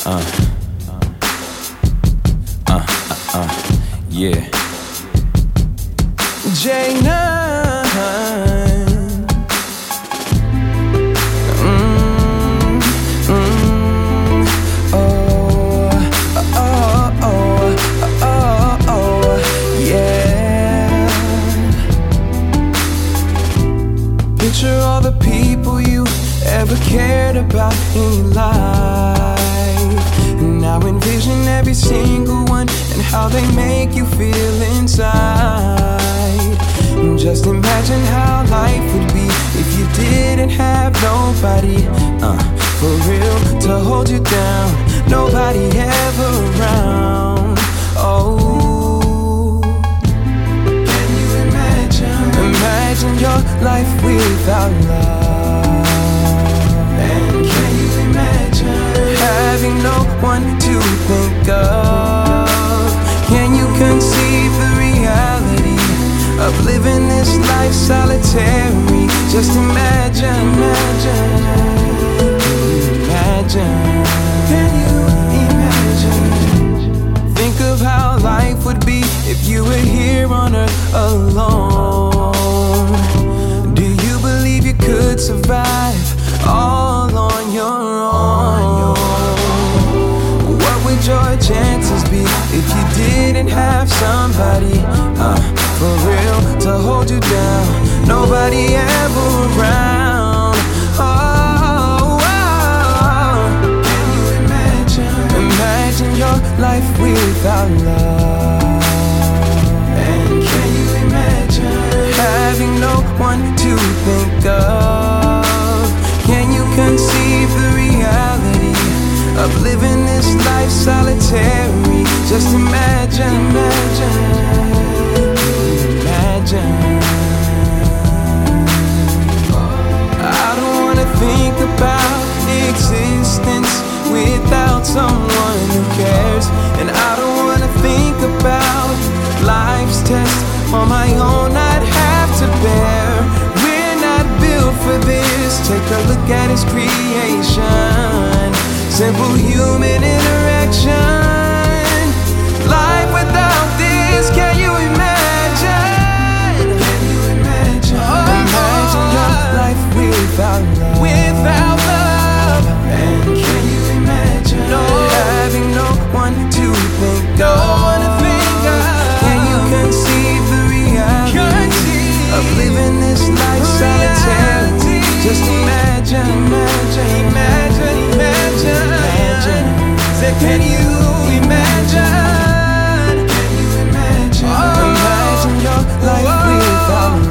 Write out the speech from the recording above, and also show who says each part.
Speaker 1: Yeah. J9. Picture all the people you ever cared about in your life, and now envision every single one and how they make you feel inside. Just imagine how life would be if you didn't have nobody, for real, to hold you down. Nobody ever around. Oh, can you imagine your life without love? And can you imagine having no one to think of? Can you conceive the reality of living this life solitary? Just imagine. Can you imagine? Think of how life would be if you were here on earth alone. Do you believe you could survive all on your own? What would your chances be if you didn't have somebody, for real, to hold you down? Nobody ever around. Can you imagine your life without love? And can you imagine having no one to think of? Can you conceive the reality of living this life solitary? Just imagine. I don't wanna think about existence without someone who cares, and I don't wanna think about life's test on my own. I'd have to bear. We're not built for this. Take a look at His creation. Simple human interaction. Life without this, can you imagine? Can you imagine? Imagine your life without love. Without love. And can you imagine having no one to think of? Can you conceive the reality of living this life solitary? Just imagine. Say, can you imagine? Imagine your life without